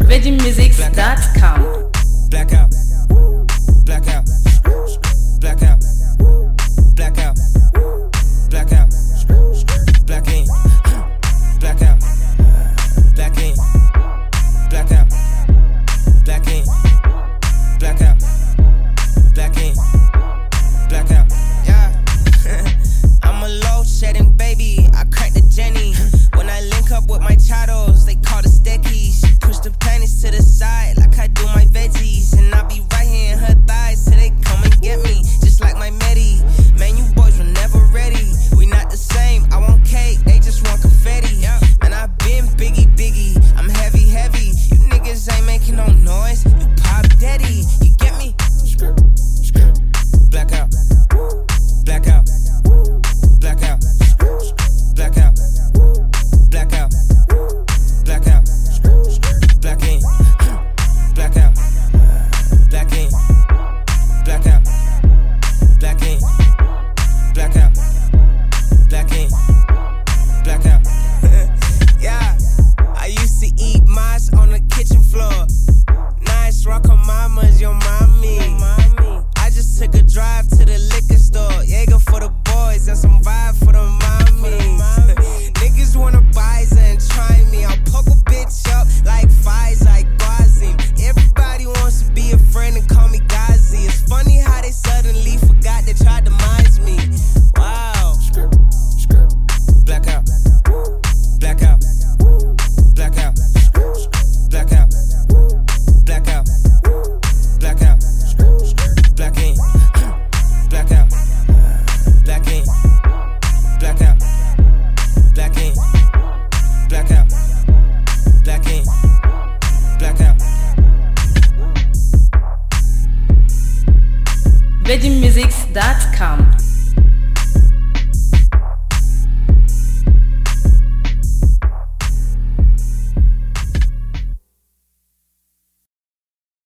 VeggieMusics.com. Blackout, blackout, blackout, blackout, blackout, black ink, blackout, black ink, blackout, black ink, blackout, black ink, blackout. Yeah, I'm a low shedding baby. I crack the Jenny. When I link up with my chatos, they call the steckies. Push the panties to the side like I do my veggies. And I be right here in her thighs till they come and get me. Just like my Medi. Man, you boys were never ready. We not the same. I want cake, they just want confetti. Man, I been biggie. I'm heavy. You niggas ain't making no noise. You pop daddy. You get me? Blackout. Blackout. Blackout. Blackout. Blackout. Blackout. Black ink. Blackout. Black ink. Blackout. Black ink. Blackout. Black ink. Blackout. Yeah, I used to eat mice on the kitchen floor. Nice rock on mama's, your mommy. I just took a drive to the liquor store. Jaeger for the boys and some vibe for the mommies. Niggas wanna buy and try me. I'll poke a bitch up like Pfizer, like Guazim. Everybody wants to be a friend and call me Ghazi. It's funny how they suddenly forgot they tried to minds me. Wow. Blackout. Blackout. Blackout. Blackout. Blackout. Blackout. Black ink. Blackout. Black ink. Blackout. Black ink. Blackout. Black ink. Blackout. VeggieMusics.com.